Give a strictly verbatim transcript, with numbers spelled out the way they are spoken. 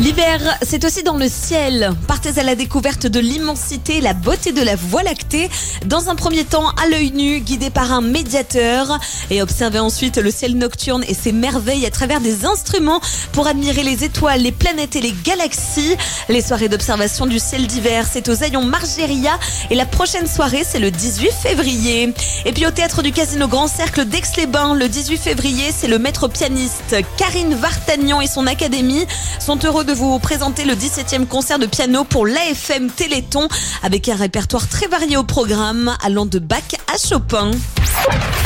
L'hiver, c'est aussi dans le ciel. Partez à la découverte de l'immensité, la beauté de la Voie lactée. Dans un premier temps, à l'œil nu, guidé par un médiateur. Et observez ensuite le ciel nocturne et ses merveilles à travers des instruments pour admirer les étoiles, les planètes et les galaxies. Les soirées d'observation du ciel d'hiver, c'est aux Haillons Margeria. Et la prochaine soirée, c'est le dix-huit février. Et puis au théâtre du Casino Grand Cercle d'Aix-les-Bains, le dix-huit février, c'est le maître pianiste Karine Vartagnan et son académie sont heureux de vous présenter le dix-septième concert de piano pour l'A F M Téléthon avec un répertoire très varié au programme allant de Bach à Chopin.